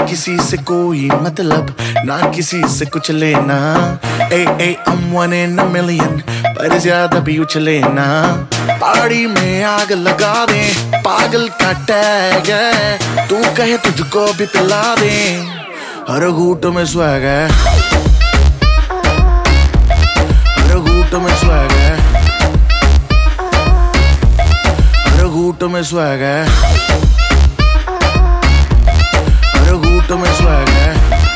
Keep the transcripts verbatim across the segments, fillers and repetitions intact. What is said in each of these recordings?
किसी से कोई मतलब, ना किसी से कुछ लेना। ए ए I'm one in a million, पर ज्यादा भी उछले ना। पहाड़ी में आग लगा दे, पागल का टैग है, तू कहे तुझको भी पिला दे, हर घूंट में स्वैग है, हर घूंट में स्वैग है, हर घूंट में स्वैग है, हर घूंट में स्वैग है।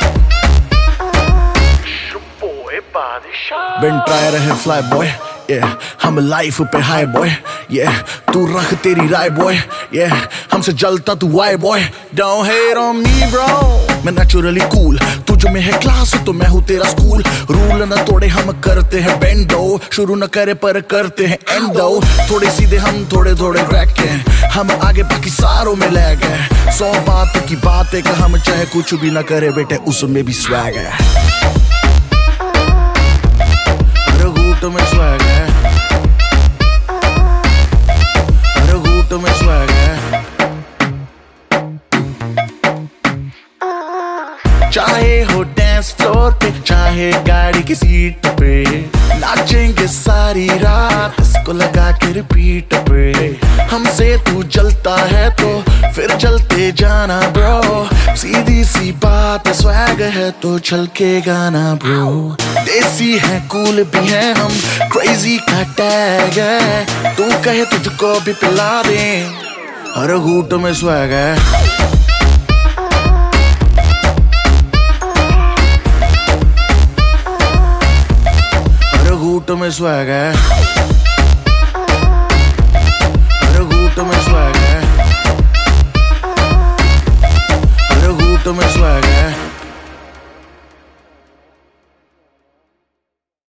Been try रहे fly boy, yeah, हम लाइफ पे हाई बॉय, yeah, तू रख तेरी राय बॉय, yeah, हमसे जलता तू why boy, don't hate on me bro, मैं naturally cool, तुझ में है क्लास तो मैं हूँ तेरा स्कूल, रूल न तोड़े हम करते हैं बेंडो, शुरू न करे पर करते हैं एंडो, थोड़े सीधे हम थोड़े थोड़े क्रैक हैं, हम आगे बाकी सारों में लैग है, सौ बात की बात है कि हम चाहे कुछ भी न करे बेटे उसमें भी स्वैग है, हर घूंट में स्वैग है, हर घूंट में स्वैग है। चाहे हो डांस फ्लोर पे, चाहे गाड़ी की सीट पे, नाचेंगे सारी रात इसको लगा के रिपीट पे, हमसे तू जलता है तो फिर जलते जाना ब्रो, सीधी सी बात है स्वैग है तो छलके गाना ब्रो, देसी है कूल भी है हम, क्रेजी का टैग है, तू कहे तुझको भी पिला दे, हर घूंट में स्वैग है, हर घूंट में स्वैग है।